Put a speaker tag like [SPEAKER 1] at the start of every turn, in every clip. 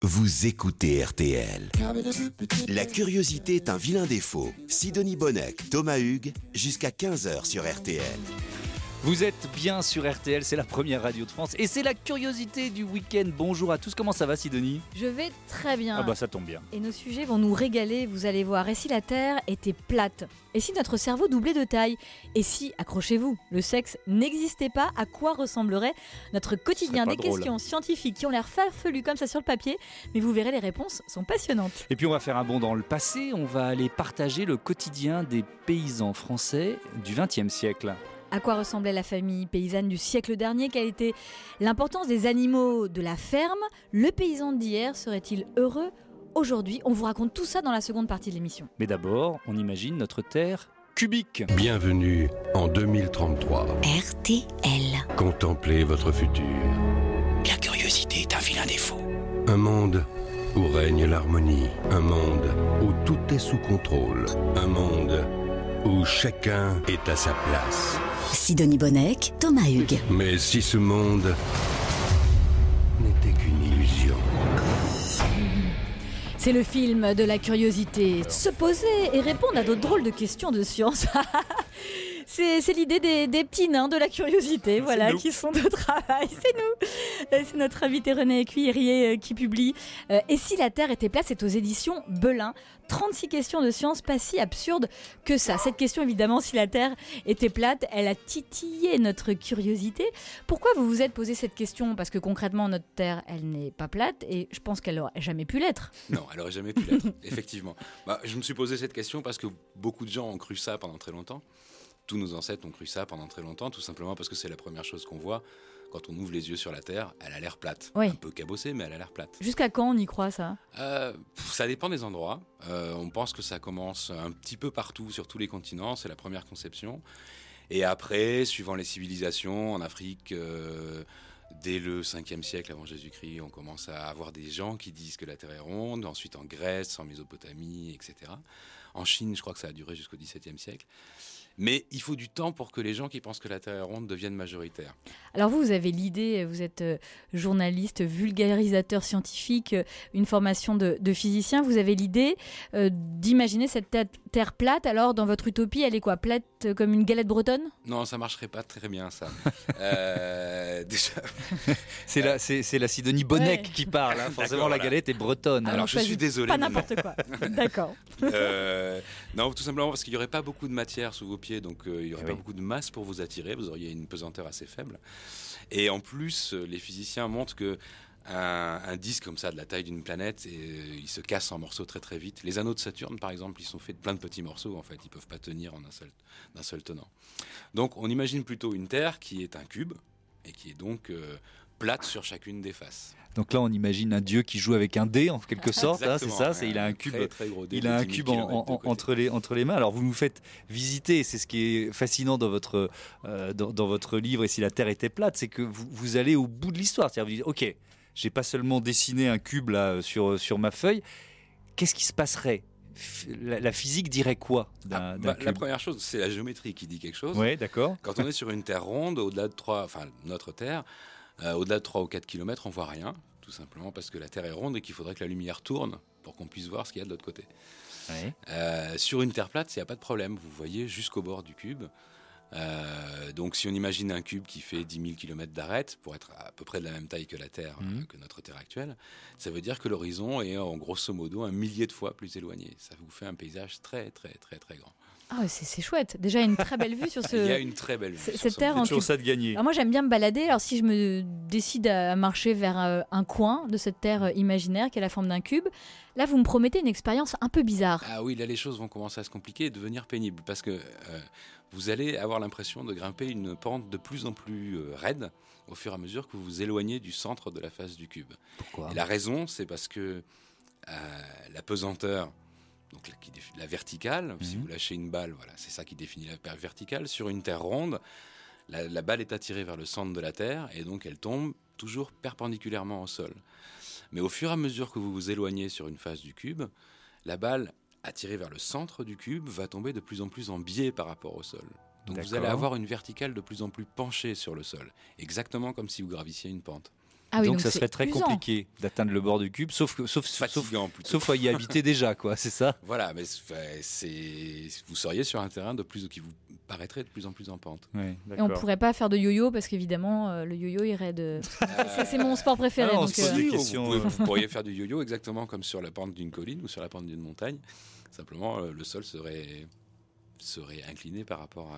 [SPEAKER 1] Vous écoutez RTL. La curiosité est un vilain défaut. Sidonie Bonnec, Thomas Hugues, jusqu'à 15h sur RTL.
[SPEAKER 2] Vous êtes bien sur RTL, c'est la première radio de France et c'est la curiosité du week-end. Bonjour à tous, comment ça va Sidonie ?
[SPEAKER 3] Je vais très bien.
[SPEAKER 2] Ah bah ça tombe bien.
[SPEAKER 3] Et nos sujets vont nous régaler, vous allez voir. Et si la Terre était plate ? Et si notre cerveau doublait de taille ? Et si, accrochez-vous, le sexe n'existait pas, à quoi ressemblerait notre quotidien ? Des questions scientifiques qui ont l'air farfelues comme ça sur le papier, mais vous verrez, les réponses sont passionnantes.
[SPEAKER 2] Et puis on va faire un bond dans le passé, on va aller partager le quotidien des paysans français du XXe siècle.
[SPEAKER 3] À quoi ressemblait la famille paysanne du siècle dernier ? Quelle était l'importance des animaux de la ferme ? Le paysan d'hier serait-il heureux aujourd'hui ? On vous raconte tout ça dans la seconde partie de l'émission.
[SPEAKER 2] Mais d'abord, on imagine notre Terre cubique.
[SPEAKER 4] Bienvenue en 2033.
[SPEAKER 5] RTL.
[SPEAKER 4] Contemplez votre futur.
[SPEAKER 1] La curiosité est un vilain défaut.
[SPEAKER 4] Un monde où règne l'harmonie. Un monde où tout est sous contrôle. Un monde où chacun est à sa place.
[SPEAKER 5] Sidonie Bonnec, Thomas Hugues.
[SPEAKER 4] Mais si ce monde n'était qu'une illusion.
[SPEAKER 3] C'est le film de la curiosité. Se poser et répondre à d'autres drôles de questions de science. C'est l'idée des petits nains de la curiosité, voilà, qui sont de travail. C'est nous. C'est notre invité René Écuyer qui publie Et si la Terre était plate, c'est aux éditions Belin. 36 questions de science pas si absurdes que ça. Cette question, évidemment, si la Terre était plate, elle a titillé notre curiosité. Pourquoi vous vous êtes posé cette question ? Parce que concrètement, notre Terre, elle n'est pas plate et je pense qu'elle n'aurait jamais pu l'être.
[SPEAKER 6] Non, elle n'aurait jamais pu l'être, effectivement. Je me suis posé cette question parce que beaucoup de gens ont cru ça pendant très longtemps. Tous nos ancêtres ont cru ça pendant très longtemps, tout simplement parce que c'est la première chose qu'on voit quand on ouvre les yeux sur la Terre. Elle a l'air plate,
[SPEAKER 3] oui.
[SPEAKER 6] Un peu cabossée, mais elle a l'air plate.
[SPEAKER 3] Jusqu'à quand on y croit, ça ?
[SPEAKER 6] Ça dépend des endroits. On pense que ça commence un petit peu partout, sur tous les continents. C'est la première conception. Et après, suivant les civilisations, en Afrique, dès le 5e siècle avant Jésus-Christ, on commence à avoir des gens qui disent que la Terre est ronde. Ensuite, en Grèce, en Mésopotamie, etc. En Chine, je crois que ça a duré jusqu'au XVIIe siècle. Mais il faut du temps pour que les gens qui pensent que la Terre est ronde deviennent majoritaires.
[SPEAKER 3] Alors vous avez l'idée, vous êtes journaliste, vulgarisateur scientifique, une formation de physicien, vous avez l'idée d'imaginer cette Terre plate. Alors dans votre utopie, elle est quoi ? Plate comme une galette bretonne ?
[SPEAKER 6] Non, ça marcherait pas très bien ça. Déjà...
[SPEAKER 2] c'est la Sidonie Bonnec qui parle, hein. Forcément la galette est bretonne.
[SPEAKER 6] Alors je suis désolé.
[SPEAKER 3] Pas n'importe quoi, d'accord.
[SPEAKER 6] Non, tout simplement parce qu'il n'y aurait pas beaucoup de matière sous vos pieds, donc il n'y aurait pas beaucoup de masse pour vous attirer, vous auriez une pesanteur assez faible. Et en plus, les physiciens montrent que un disque comme ça, de la taille d'une planète, il se casse en morceaux très très vite. Les anneaux de Saturne, par exemple, ils sont faits de plein de petits morceaux, en fait, ils ne peuvent pas tenir d'un seul tenant. Donc on imagine plutôt une Terre qui est un cube, et qui est donc plate sur chacune des faces.
[SPEAKER 2] Donc là, on imagine un dieu qui joue avec un dé, en quelque sorte, hein, c'est ça. Il a un cube,
[SPEAKER 6] très gros dé,
[SPEAKER 2] il a un cube entre les mains. Alors vous nous faites visiter, c'est ce qui est fascinant dans votre livre. Et si la Terre était plate, c'est que vous allez au bout de l'histoire. C'est-à-dire vous dites, ok, j'ai pas seulement dessiné un cube là sur ma feuille. Qu'est-ce qui se passerait ? La physique dirait quoi d'un cube ?
[SPEAKER 6] La première chose, c'est la géométrie qui dit quelque chose.
[SPEAKER 2] Oui, d'accord.
[SPEAKER 6] Quand on est sur une Terre ronde, au-delà de notre Terre, au-delà de 3 ou 4 km, on voit rien, tout simplement parce que la Terre est ronde et qu'il faudrait que la lumière tourne pour qu'on puisse voir ce qu'il y a de l'autre côté.
[SPEAKER 2] Oui.
[SPEAKER 6] Sur une Terre plate, il n'y a pas de problème, vous voyez jusqu'au bord du cube. Donc si on imagine un cube qui fait 10 000 km d'arête, pour être à peu près de la même taille que la Terre, que notre Terre actuelle, ça veut dire que l'horizon est en grosso modo 1 millier de fois plus éloigné. Ça vous fait un paysage très très très très grand.
[SPEAKER 3] Ah, c'est chouette. Déjà, une très belle vue sur ce...
[SPEAKER 6] Il y a une très belle vue.
[SPEAKER 3] Cette terre en
[SPEAKER 2] toujours ça de gagner.
[SPEAKER 3] Alors moi, j'aime bien me balader. Alors si je me décide à marcher vers un coin de cette terre imaginaire qui a la forme d'un cube, là, vous me promettez une expérience un peu bizarre.
[SPEAKER 6] Ah oui, là, les choses vont commencer à se compliquer et devenir pénibles parce que vous allez avoir l'impression de grimper une pente de plus en plus raide au fur et à mesure que vous vous éloignez du centre de la face du cube.
[SPEAKER 2] Pourquoi ?
[SPEAKER 6] Et la raison, c'est parce que la pesanteur... Donc la verticale, si vous lâchez une balle, voilà, c'est ça qui définit la verticale. Sur une terre ronde, la balle est attirée vers le centre de la Terre et donc elle tombe toujours perpendiculairement au sol. Mais au fur et à mesure que vous vous éloignez sur une face du cube, la balle attirée vers le centre du cube va tomber de plus en plus en biais par rapport au sol. Donc vous allez avoir une verticale de plus en plus penchée sur le sol, exactement comme si vous gravissiez une pente.
[SPEAKER 3] Ah oui,
[SPEAKER 2] donc ça
[SPEAKER 3] c'est
[SPEAKER 2] serait très
[SPEAKER 3] usant.
[SPEAKER 2] compliqué d'atteindre le bord du cube, sauf
[SPEAKER 6] Fatigant plutôt.
[SPEAKER 2] sauf à y habiter déjà, quoi. C'est ça.
[SPEAKER 6] Voilà, mais vous seriez sur un terrain qui vous paraîtrait de plus en plus en pente.
[SPEAKER 2] Ouais,
[SPEAKER 3] Et on pourrait pas faire de yo-yo parce qu'évidemment le yo-yo irait de. C'est mon sport préféré.
[SPEAKER 2] Ah, on
[SPEAKER 3] donc,
[SPEAKER 2] se pose des
[SPEAKER 6] Vous
[SPEAKER 2] questions.
[SPEAKER 6] vous pourriez faire du yo-yo exactement comme sur la pente d'une colline ou sur la pente d'une montagne. Simplement, le sol serait incliné par rapport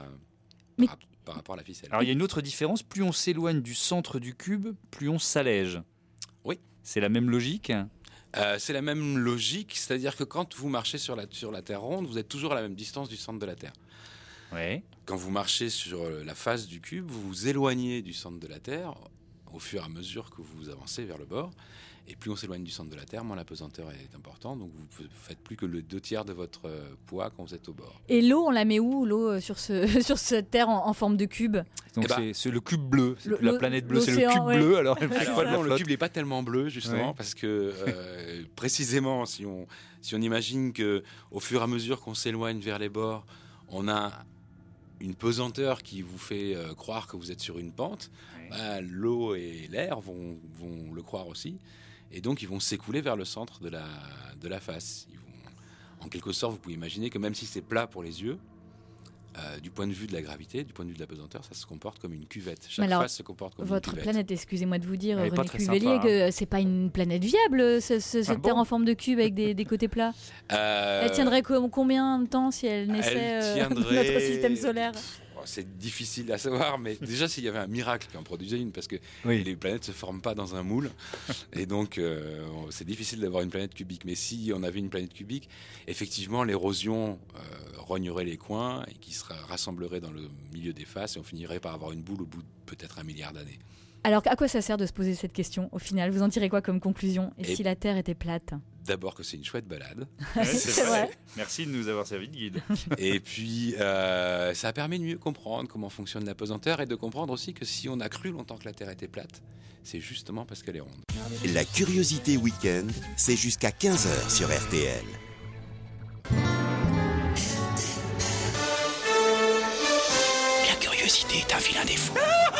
[SPEAKER 6] à la ficelle.
[SPEAKER 2] Alors il y a une autre différence, plus on s'éloigne du centre du cube, plus on s'allège.
[SPEAKER 6] Oui.
[SPEAKER 2] C'est la même logique.
[SPEAKER 6] C'est la même logique, c'est-à-dire que quand vous marchez sur la Terre ronde, vous êtes toujours à la même distance du centre de la Terre.
[SPEAKER 2] Ouais.
[SPEAKER 6] Quand vous marchez sur la face du cube, vous vous éloignez du centre de la Terre au fur et à mesure que vous avancez vers le bord. Et plus on s'éloigne du centre de la Terre, moins la pesanteur est importante. Donc vous ne faites plus que le 2/3 de votre poids quand vous êtes au bord.
[SPEAKER 3] Et l'eau, on la met où, l'eau sur cette terre en forme de cube?
[SPEAKER 2] Donc
[SPEAKER 6] Eh ben,
[SPEAKER 2] c'est le cube bleu, c'est plus la planète bleue, c'est le
[SPEAKER 3] l'océan,
[SPEAKER 2] cube
[SPEAKER 3] ouais.
[SPEAKER 2] bleu. Alors elle fait
[SPEAKER 6] Alors
[SPEAKER 2] quoi de la
[SPEAKER 6] non, le
[SPEAKER 2] flotte
[SPEAKER 6] cube n'est pas tellement bleu justement
[SPEAKER 2] Ouais.
[SPEAKER 6] parce que précisément si on imagine que au fur et à mesure qu'on s'éloigne vers les bords, on a une pesanteur qui vous fait croire que vous êtes sur une pente,
[SPEAKER 2] Ouais.
[SPEAKER 6] l'eau et l'air vont le croire aussi, et donc ils vont s'écouler vers le centre de la face. En quelque sorte, vous pouvez imaginer que même si c'est plat pour les yeux, du point de vue de la gravité, du point de vue de la pesanteur, ça se comporte comme une cuvette. Chaque
[SPEAKER 3] alors,
[SPEAKER 6] face se comporte comme une
[SPEAKER 3] Votre
[SPEAKER 6] cuvette.
[SPEAKER 3] planète, excusez-moi de vous dire,
[SPEAKER 2] Elle est pas
[SPEAKER 3] René
[SPEAKER 2] très
[SPEAKER 3] Cuvelier,
[SPEAKER 2] sympa,
[SPEAKER 3] que c'est pas une planète viable, cette
[SPEAKER 2] Ah bon
[SPEAKER 3] terre en forme de cube avec des côtés plats. Elle tiendrait combien de temps si elle naissait
[SPEAKER 6] tiendrait-
[SPEAKER 3] notre système solaire?
[SPEAKER 6] C'est difficile à savoir, mais déjà s'il y avait un miracle qui en produisait une, parce que
[SPEAKER 2] Oui.
[SPEAKER 6] les planètes se forment pas dans un moule, et donc c'est difficile d'avoir une planète cubique. Mais si on avait une planète cubique, effectivement l'érosion rognerait les coins et qui se rassemblerait dans le milieu des faces, et on finirait par avoir une boule au bout de peut-être 1 milliard d'années.
[SPEAKER 3] Alors, à quoi ça sert de se poser cette question au final? Vous en tirez quoi comme conclusion? Et
[SPEAKER 6] Et-
[SPEAKER 3] si la Terre était plate?
[SPEAKER 6] D'abord que c'est une chouette balade,
[SPEAKER 3] C'est vrai.
[SPEAKER 2] Merci de nous avoir servi de guide.
[SPEAKER 6] et puis ça a permis de mieux comprendre comment fonctionne la pesanteur et de comprendre aussi que si on a cru longtemps que la Terre était plate, c'est justement parce qu'elle est ronde.
[SPEAKER 1] La curiosité week-end, c'est jusqu'à 15h sur RTL. La curiosité est un vilain défaut.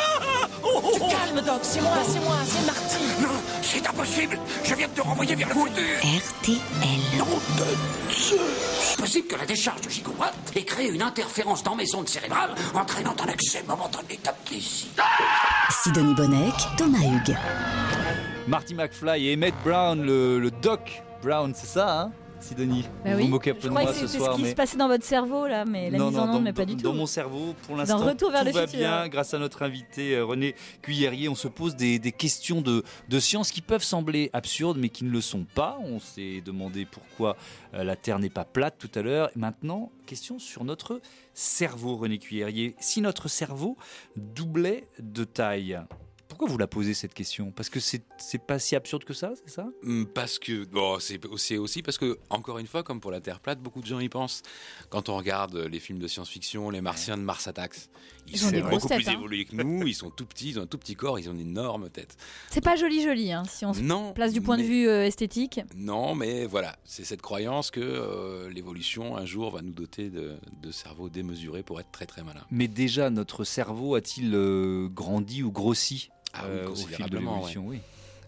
[SPEAKER 7] Calme, Doc, c'est moi, c'est Marty.
[SPEAKER 8] Non, c'est impossible. Je viens de te renvoyer vers le futur.
[SPEAKER 5] RTL.
[SPEAKER 8] Non de Dieu. C'est possible que la décharge de gigawatts ait créé une interférence dans mes ondes cérébrales, entraînant un accès momentané d'amnésie.
[SPEAKER 5] Sidonie Bonnec, Thomas Hugues.
[SPEAKER 2] Marty McFly et Emmett Brown, le Doc Brown, c'est ça, hein, Sidonie?
[SPEAKER 3] Bah
[SPEAKER 2] Vous
[SPEAKER 3] oui.
[SPEAKER 2] vous moquez un peu
[SPEAKER 3] Je
[SPEAKER 2] de
[SPEAKER 3] crois
[SPEAKER 2] moi
[SPEAKER 3] que
[SPEAKER 2] ce
[SPEAKER 3] c'est
[SPEAKER 2] soir,
[SPEAKER 3] ce qui
[SPEAKER 2] mais
[SPEAKER 3] se passait dans votre cerveau là, mais la mise en onde, mais pas du tout.
[SPEAKER 2] Dans mon cerveau, pour l'instant,
[SPEAKER 3] Retour vers
[SPEAKER 2] tout
[SPEAKER 3] le
[SPEAKER 2] va
[SPEAKER 3] futur.
[SPEAKER 2] bien. Grâce à notre invité René Cuillerier, on se pose des questions de science qui peuvent sembler absurdes, mais qui ne le sont pas. On s'est demandé pourquoi la Terre n'est pas plate tout à l'heure. Et maintenant, question sur notre cerveau, René Cuillerier. Si notre cerveau doublait de taille, pourquoi vous la posez cette question? Parce que c'est pas si absurde que ça, c'est ça?
[SPEAKER 6] Parce que c'est aussi parce que, encore une fois, comme pour la Terre plate, beaucoup de gens y pensent. Quand on regarde les films de science-fiction, les Martiens de Mars Attacks, ils
[SPEAKER 3] ont
[SPEAKER 6] sont
[SPEAKER 3] des grosses
[SPEAKER 6] beaucoup
[SPEAKER 3] têtes,
[SPEAKER 6] plus
[SPEAKER 3] hein.
[SPEAKER 6] évolués que nous. Ils sont tout petits, ils ont un tout petit corps, ils ont une énorme tête.
[SPEAKER 3] C'est pas joli, hein, si on se
[SPEAKER 6] Non,
[SPEAKER 3] place du point de
[SPEAKER 6] mais-
[SPEAKER 3] vue esthétique.
[SPEAKER 6] Non, mais voilà, c'est cette croyance que l'évolution un jour va nous doter de cerveaux démesurés pour être très très malins.
[SPEAKER 2] Mais déjà, notre cerveau a-t-il grandi ou grossi
[SPEAKER 6] Ah oui,
[SPEAKER 2] au fil de
[SPEAKER 6] considérablement,
[SPEAKER 2] l'évolution? Oui,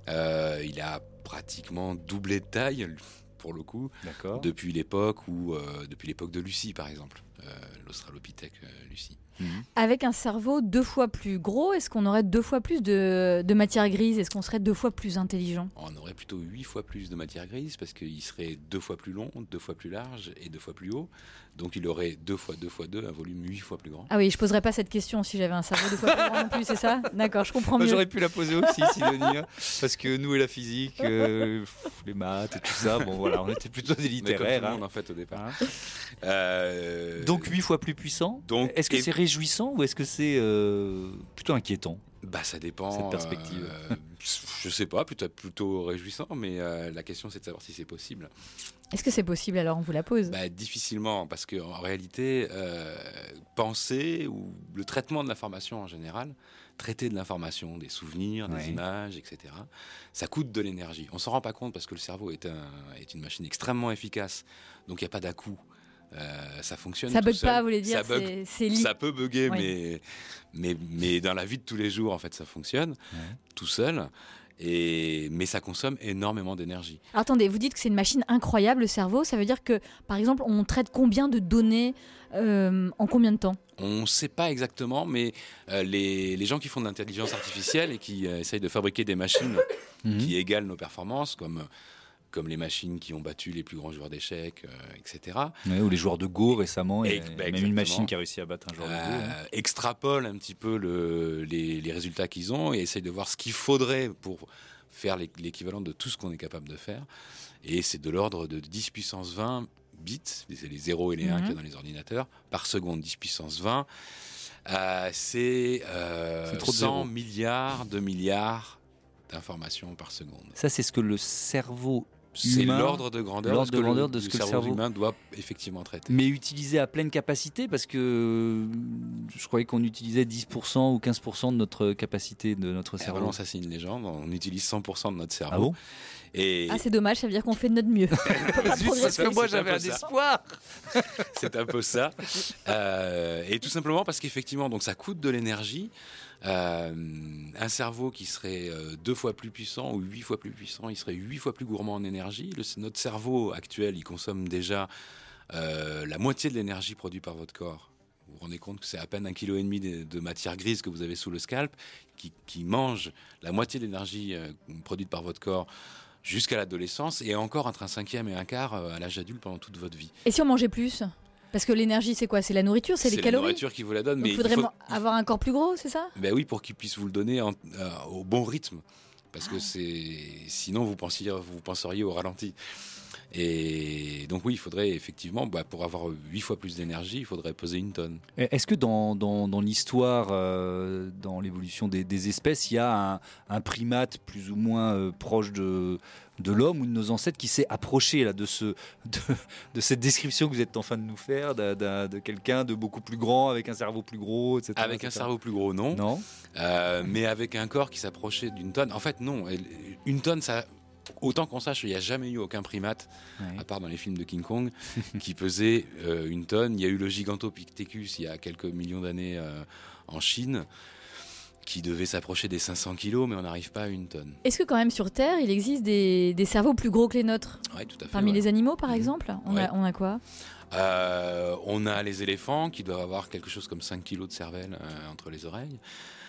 [SPEAKER 6] Il a pratiquement doublé de taille, pour le coup,
[SPEAKER 2] d'accord.
[SPEAKER 6] depuis l'époque de Lucie, par exemple, l'Australopithèque Lucie.
[SPEAKER 3] Avec un cerveau 2 fois plus gros, est-ce qu'on aurait 2 fois plus de matière grise? Est-ce qu'on serait 2 fois plus intelligent?
[SPEAKER 6] On aurait plutôt 8 fois plus de matière grise parce qu'il serait 2 fois plus long, 2 fois plus large et 2 fois plus haut. Donc il aurait 2 fois 2 fois 2, un volume 8 fois plus grand.
[SPEAKER 3] Ah oui, je poserais pas cette question si j'avais un cerveau 2 fois plus grand non plus, c'est ça? D'accord, je comprends mieux.
[SPEAKER 2] J'aurais pu la poser aussi, Sidonie, hein, parce que nous et la physique, les maths et tout ça, bon voilà, on était plutôt des
[SPEAKER 6] Mais comme tout
[SPEAKER 2] littéraires.
[SPEAKER 6] le
[SPEAKER 2] hein.
[SPEAKER 6] monde en fait au départ.
[SPEAKER 2] Hein. Donc 8 fois plus puissant.
[SPEAKER 6] Donc,
[SPEAKER 2] Est-ce que
[SPEAKER 6] et-
[SPEAKER 2] c'est réjouissant ou est-ce que c'est plutôt inquiétant?
[SPEAKER 6] Bah ça dépend.
[SPEAKER 2] Cette perspective.
[SPEAKER 6] Je sais pas, plutôt réjouissant, mais la question c'est de savoir si c'est possible.
[SPEAKER 3] Est-ce que c'est possible alors? On vous la pose.
[SPEAKER 6] Bah, difficilement, parce qu'en réalité, penser ou le traitement de l'information en général, traiter de l'information, des souvenirs,
[SPEAKER 2] Ouais.
[SPEAKER 6] des images, etc., ça coûte de l'énergie. On s'en rend pas compte parce que le cerveau est une machine extrêmement efficace, donc il n'y a pas d'à-coup. Ça fonctionne.
[SPEAKER 3] Ça
[SPEAKER 6] tout
[SPEAKER 3] bug
[SPEAKER 6] seul.
[SPEAKER 3] pas, vous voulez dire?
[SPEAKER 6] Ça bug.
[SPEAKER 3] C'est
[SPEAKER 6] Ça peut bugger,
[SPEAKER 3] Oui.
[SPEAKER 6] mais dans la vie de tous les jours, en fait, ça fonctionne tout seul. Mais ça consomme énormément d'énergie.
[SPEAKER 3] Alors, attendez, vous dites que c'est une machine incroyable, le cerveau. Ça veut dire que, par exemple, on traite combien de données en combien de temps ?
[SPEAKER 6] On ne sait pas exactement, mais les gens qui font de l'intelligence artificielle et qui essayent de fabriquer des machines qui égalent nos performances, comme les machines qui ont battu les plus grands joueurs d'échecs, etc.
[SPEAKER 2] Ouais, ou les joueurs de Go récemment, il y a même
[SPEAKER 6] exactement.
[SPEAKER 2] une machine qui a réussi à battre un joueur de Go.
[SPEAKER 6] Extrapolent un petit peu les résultats qu'ils ont et essayent de voir ce qu'il faudrait pour faire l'équivalent de tout ce qu'on est capable de faire. Et c'est de l'ordre de 10 puissance 20 bits, c'est les 0 et les 1 qu'il y a dans les ordinateurs, par seconde. 10 puissance 20, c'est 100 milliards de milliards d'informations par seconde.
[SPEAKER 2] Ça, c'est ce que le cerveau
[SPEAKER 6] c'est
[SPEAKER 2] humain,
[SPEAKER 6] l'ordre de grandeur
[SPEAKER 2] de ce que le cerveau
[SPEAKER 6] humain doit effectivement traiter.
[SPEAKER 2] Mais utilisé à pleine capacité, parce que je croyais qu'on utilisait 10% ou 15% de notre capacité de notre cerveau.
[SPEAKER 6] Non, ça c'est une légende, on utilise 100% de notre cerveau.
[SPEAKER 2] Ah bon ?
[SPEAKER 3] C'est dommage, ça veut dire qu'on fait de notre mieux.
[SPEAKER 2] Parce que moi j'avais un espoir.
[SPEAKER 6] C'est un peu ça. Et tout simplement parce qu'effectivement, donc ça coûte de l'énergie. Un cerveau qui serait 2 fois plus puissant ou 8 fois plus puissant, il serait 8 fois plus gourmand en énergie. Notre cerveau actuel, il consomme déjà la moitié de l'énergie produite par votre corps. Vous vous rendez compte que c'est à peine 1,5 kg de matière grise que vous avez sous le scalp qui mange la moitié de l'énergie produite par votre corps jusqu'à l'adolescence et encore entre un cinquième et un quart à l'âge adulte pendant toute votre vie.
[SPEAKER 3] Et si on mangeait plus ? Parce que l'énergie, c'est quoi ? C'est la nourriture, c'est les calories ?
[SPEAKER 6] C'est la nourriture qui vous la donne.
[SPEAKER 3] Donc
[SPEAKER 6] mais
[SPEAKER 3] il faudrait avoir un corps plus gros, c'est ça ?
[SPEAKER 6] Ben oui, pour qu'il puisse vous le donner au bon rythme. Parce que sinon, vous penseriez au ralenti. Et donc oui, il faudrait effectivement, pour avoir 8 fois plus d'énergie, il faudrait peser 1 tonne.
[SPEAKER 2] Est-ce que dans l'histoire, dans l'évolution des espèces, il y a un primate plus ou moins proche de l'homme ou de nos ancêtres qui s'est approché là, de cette description que vous êtes en train de nous faire, de quelqu'un de beaucoup plus grand, avec un cerveau plus gros, etc.
[SPEAKER 6] Avec un cerveau plus gros, non. Mais avec un corps qui s'approchait d'1 tonne. En fait, non. 1 tonne, ça... Autant qu'on sache, il n'y a jamais eu aucun primate, à part dans les films de King Kong, qui pesait 1 tonne. Il y a eu le Gigantopithecus il y a quelques millions d'années en Chine, qui devait s'approcher des 500 kilos, mais on n'arrive pas à 1 tonne.
[SPEAKER 3] Est-ce que quand même sur Terre, il existe des cerveaux plus gros que les nôtres ?
[SPEAKER 6] Oui, tout à fait.
[SPEAKER 3] Parmi les animaux, par exemple, on a quoi ?
[SPEAKER 6] On a les éléphants qui doivent avoir quelque chose comme 5 kilos de cervelle entre les oreilles.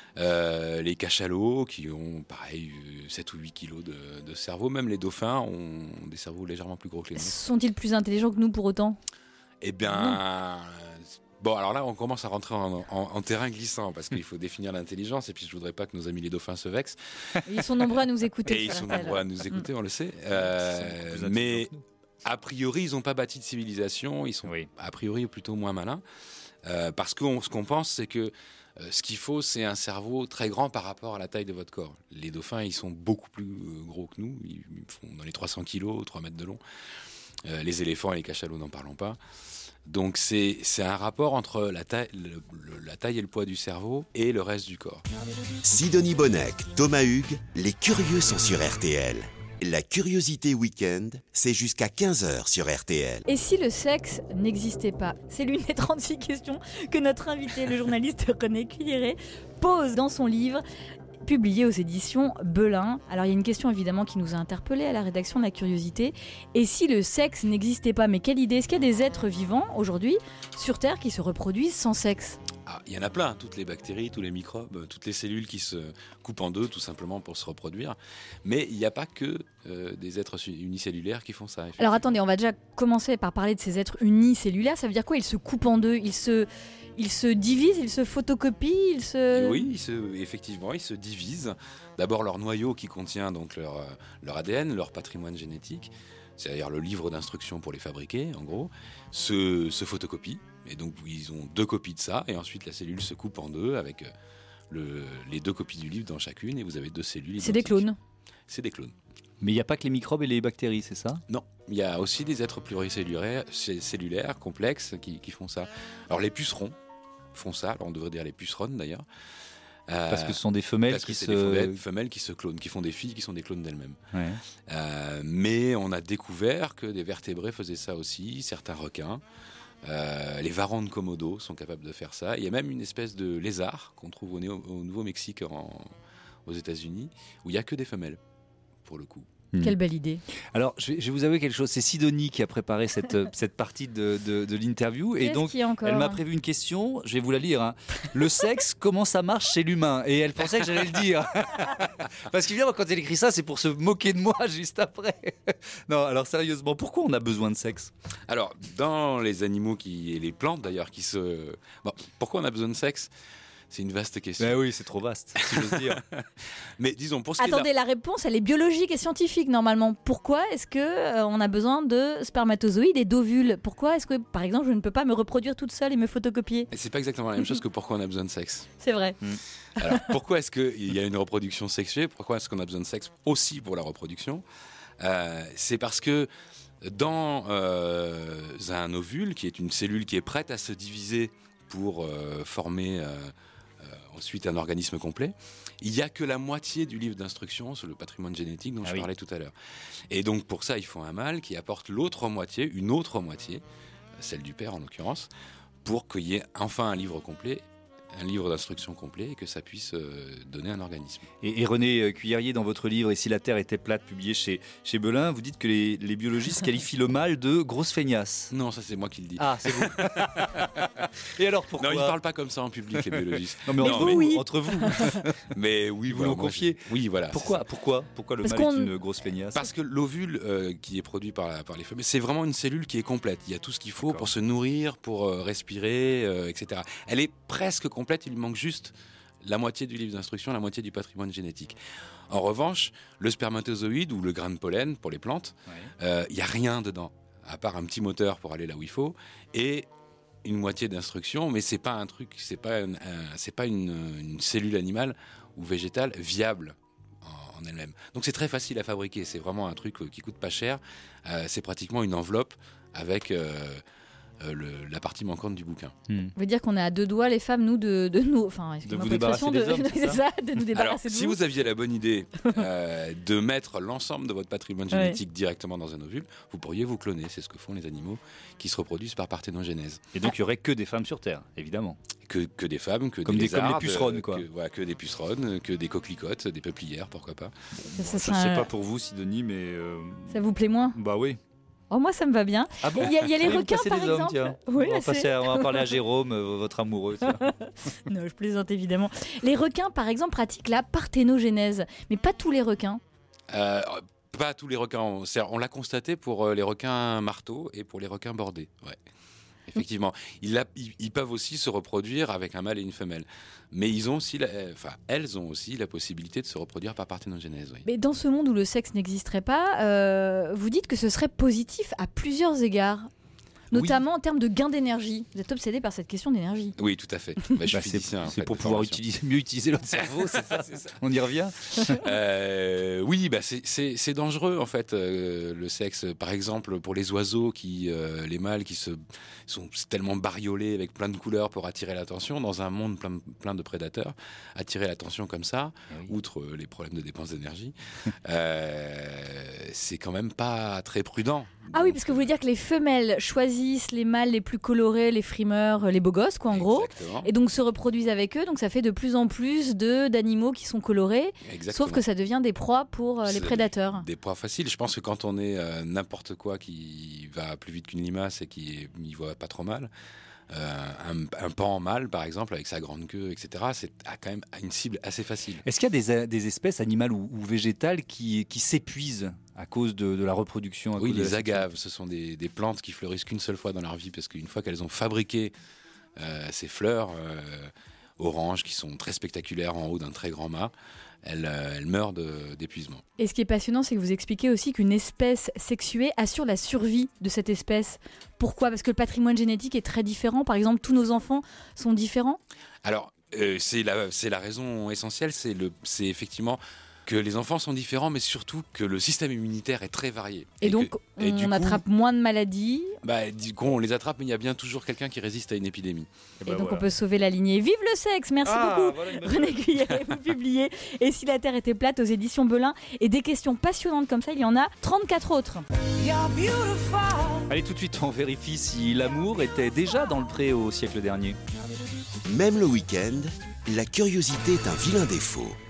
[SPEAKER 6] Les cachalots qui ont pareil 7 ou 8 kilos de cerveau. Même les dauphins ont des cerveaux légèrement plus gros que les nôtres.
[SPEAKER 3] Sont-ils plus intelligents que nous pour autant ?
[SPEAKER 6] Eh bien... Bon, alors là, on commence à rentrer en terrain glissant parce qu'il faut définir l'intelligence et puis je voudrais pas que nos amis les dauphins se vexent.
[SPEAKER 3] Ils sont nombreux à nous écouter.
[SPEAKER 6] Et ils sont nombreux à nous écouter, on le sait. Mais a priori, ils n'ont pas bâti de civilisation. Ils sont a priori plutôt moins malins. Parce que ce qu'on pense, c'est que ce qu'il faut, c'est un cerveau très grand par rapport à la taille de votre corps. Les dauphins, ils sont beaucoup plus gros que nous. Ils font dans les 300 kilos, 3 mètres de long. Les éléphants et les cachalots, n'en parlons pas. Donc c'est un rapport entre la taille et le poids du cerveau et le reste du corps.
[SPEAKER 1] Sidonie Bonnec, Thomas Hugues, les curieux sont sur RTL. La curiosité week-end, c'est jusqu'à 15h sur RTL.
[SPEAKER 3] Et si le sexe n'existait pas ? C'est l'une des 36 questions que notre invité, le journaliste René Cuilleré, pose dans son livre publié aux éditions Belin. Alors il y a une question évidemment qui nous a interpellés à la rédaction de La Curiosité. Et si le sexe n'existait pas ? Mais quelle idée ? Est-ce qu'il y a des êtres vivants aujourd'hui sur Terre qui se reproduisent sans sexe ?
[SPEAKER 6] Il y en a plein, toutes les bactéries, tous les microbes, toutes les cellules qui se coupent en deux tout simplement pour se reproduire. Mais il n'y a pas que des êtres unicellulaires qui font ça.
[SPEAKER 3] Alors attendez, on va déjà commencer par parler de ces êtres unicellulaires. Ça veut dire quoi ? Ils se coupent en deux, ils se divisent, ils se photocopient,
[SPEAKER 6] Oui, effectivement, ils se divisent. D'abord leur noyau qui contient donc leur ADN, leur patrimoine génétique, c'est-à-dire le livre d'instructions pour les fabriquer, en gros, se photocopie. Et donc, ils ont 2 copies de ça. Et ensuite, la cellule se coupe en 2 avec les 2 copies du livre dans chacune. Et vous avez 2 cellules identiques.
[SPEAKER 3] C'est des clones.
[SPEAKER 6] C'est des clones.
[SPEAKER 2] Mais il n'y a pas que les microbes et les bactéries, c'est ça ?
[SPEAKER 6] Non, il y a aussi des êtres pluricellulaires, complexes, qui font ça. Alors, les pucerons font ça. Alors, on devrait dire les puceronnes, d'ailleurs.
[SPEAKER 2] Parce que ce sont des femelles
[SPEAKER 6] des femelles qui se clonent, qui font des filles qui sont des clones d'elles-mêmes. Ouais. Mais on a découvert que des vertébrés faisaient ça aussi, certains requins. Les varans de Komodo sont capables de faire ça. Il y a même une espèce de lézard qu'on trouve au Nouveau-Mexique aux États-Unis où il n'y a que des femelles, pour le coup.
[SPEAKER 3] Quelle belle idée.
[SPEAKER 2] Alors, je vais vous avouer quelque chose. C'est Sidonie qui a préparé cette partie de l'interview. Et donc, elle m'a prévu une question. Je vais vous la lire. Hein. Le sexe, comment ça marche chez l'humain? Et elle pensait que j'allais le dire. Parce qu'évidemment, quand elle écrit ça, c'est pour se moquer de moi juste après. Non, alors sérieusement, pourquoi on a besoin de sexe?
[SPEAKER 6] Alors, dans les animaux et les plantes d'ailleurs, pourquoi on a besoin de sexe? C'est une vaste question.
[SPEAKER 2] Ben oui, c'est trop vaste, si j'ose dire.
[SPEAKER 6] Mais disons, pour ce qui
[SPEAKER 3] Attendez, la réponse, elle est biologique et scientifique normalement. Pourquoi est-ce que on a besoin de spermatozoïdes et d'ovules? Pourquoi est-ce que, par exemple, je ne peux pas me reproduire toute seule et me photocopier?
[SPEAKER 6] C'est pas exactement la même chose que pourquoi on a besoin de sexe.
[SPEAKER 3] C'est vrai.
[SPEAKER 6] Alors, pourquoi est-ce qu'il y a une reproduction sexuée? Pourquoi est-ce qu'on a besoin de sexe aussi pour la reproduction? C'est parce que dans un ovule, qui est une cellule qui est prête à se diviser pour former ensuite un organisme complet, il n'y a que la moitié du livre d'instructions sur le patrimoine génétique dont je parlais tout à l'heure. Et donc pour ça, il faut un mâle qui apporte l'autre moitié, une autre moitié, celle du père en l'occurrence, pour qu'il y ait enfin un livre complet, un livre d'instructions complet et que ça puisse donner un organisme.
[SPEAKER 2] Et René Cuillerier, dans votre livre « Et si la Terre était plate », publié chez Belin, vous dites que les biologistes qualifient le mâle de grosse feignasse.
[SPEAKER 6] Non, ça c'est moi qui le dis.
[SPEAKER 2] Ah, c'est vous. Et alors pourquoi?
[SPEAKER 6] Non, ils ne parlent pas comme ça en public, les biologistes.
[SPEAKER 2] Non, mais
[SPEAKER 3] oui.
[SPEAKER 2] Entre vous.
[SPEAKER 6] Mais oui,
[SPEAKER 2] vous l'ont confié.
[SPEAKER 6] Oui, voilà.
[SPEAKER 2] Pourquoi le mâle est une grosse feignasse?
[SPEAKER 6] Parce que l'ovule qui est produit par les femelles, c'est vraiment une cellule qui est complète. Il y a tout ce qu'il faut pour se nourrir, pour respirer, etc. Elle est presque complète, il lui manque juste la moitié du livre d'instruction, la moitié du patrimoine génétique. En revanche, le spermatozoïde ou le grain de pollen pour les plantes, il n'y a rien dedans, à part un petit moteur pour aller là où il faut, et une moitié d'instruction, mais c'est pas un truc, c'est pas une cellule animale ou végétale viable en elle-même. Donc c'est très facile à fabriquer, c'est vraiment un truc qui coûte pas cher, c'est pratiquement une enveloppe avec la partie manquante du bouquin.
[SPEAKER 3] Vous voulez dire qu'on est à deux doigts, les femmes, nous, de nous, enfin,
[SPEAKER 2] de vous débarrasser des hommes,
[SPEAKER 3] c'est ça, de nous débarrasser.
[SPEAKER 6] Alors, si vous aviez la bonne idée de mettre l'ensemble de votre patrimoine génétique directement dans un ovule, vous pourriez vous cloner. C'est ce que font les animaux qui se reproduisent par parthénogenèse.
[SPEAKER 2] Et donc, il n'y aurait que des femmes sur Terre, évidemment.
[SPEAKER 6] Que des femmes, que
[SPEAKER 2] comme
[SPEAKER 6] des lézards,
[SPEAKER 2] comme des pucerons, quoi.
[SPEAKER 6] Que des pucerons, que des coquelicottes, des peuplières, pourquoi pas.
[SPEAKER 2] Je ne sais pas pour vous, Sidonie, mais...
[SPEAKER 3] Ça vous plaît moins?
[SPEAKER 2] Bah oui.
[SPEAKER 3] Oh, moi, ça me va bien.
[SPEAKER 2] Ah bon?
[SPEAKER 3] Il y a les requins, par exemple.
[SPEAKER 2] Oui, on va parler à Jérôme, votre amoureux.
[SPEAKER 3] Non, je plaisante évidemment. Les requins, par exemple, pratiquent la parthénogenèse, mais pas tous les requins.
[SPEAKER 6] Pas tous les requins. On l'a constaté pour les requins marteaux et pour les requins bordés. Ouais. Effectivement, ils peuvent aussi se reproduire avec un mâle et une femelle. Mais elles ont aussi la possibilité de se reproduire par parthénogenèse. Oui.
[SPEAKER 3] Mais dans ce monde où le sexe n'existerait pas, vous dites que ce serait positif à plusieurs égards. Notamment en termes de gain d'énergie. Vous êtes obsédé par cette question d'énergie.
[SPEAKER 6] Oui, tout à fait.
[SPEAKER 2] C'est pour pouvoir mieux utiliser notre cerveau, c'est ça, On y revient.
[SPEAKER 6] Oui, c'est dangereux en fait, le sexe. Par exemple, pour les oiseaux, les mâles qui sont tellement bariolés avec plein de couleurs pour attirer l'attention, dans un monde plein de prédateurs, attirer l'attention comme ça, outre les problèmes de dépenses d'énergie, c'est quand même pas très prudent.
[SPEAKER 3] Ah oui, parce que vous voulez dire que les femelles choisissent les mâles les plus colorés, les frimeurs, les beaux gosses, quoi, en gros. Et donc se reproduisent avec eux. Donc ça fait de plus en plus d'animaux qui sont colorés. Exactement. Sauf que ça devient des proies pour les prédateurs.
[SPEAKER 6] Des proies faciles. Je pense que quand on est n'importe quoi qui va plus vite qu'une limace et qui n'y voit pas trop mal, un pan mâle, par exemple, avec sa grande queue, etc., c'est quand même une cible assez facile.
[SPEAKER 2] Est-ce qu'il y a des espèces animales ou végétales qui s'épuisent à cause de la reproduction?
[SPEAKER 6] Oui, les agaves, ce sont des plantes qui fleurissent qu'une seule fois dans leur vie, parce qu'une fois qu'elles ont fabriqué ces fleurs oranges qui sont très spectaculaires en haut d'un très grand mât, elles meurent d'épuisement.
[SPEAKER 3] Et ce qui est passionnant, c'est que vous expliquez aussi qu'une espèce sexuée assure la survie de cette espèce. Pourquoi? Parce que le patrimoine génétique est très différent. Par exemple, tous nos enfants sont différents.
[SPEAKER 6] Alors, c'est la raison essentielle, c'est effectivement que les enfants sont différents, mais surtout que le système immunitaire est très varié.
[SPEAKER 3] Et donc, on attrape moins de maladies.
[SPEAKER 6] Du coup, on les attrape, mais il y a bien toujours quelqu'un qui résiste à une épidémie.
[SPEAKER 3] Et donc, on peut sauver la lignée. Vive le sexe! Merci beaucoup, René Cuillerier. Vous publiez « Et si la Terre était plate » aux éditions Belin. Et des questions passionnantes comme ça, il y en a 34 autres.
[SPEAKER 2] Allez, tout de suite, on vérifie si l'amour était déjà dans le pré au siècle dernier.
[SPEAKER 1] Même le week-end, la curiosité est un vilain défaut.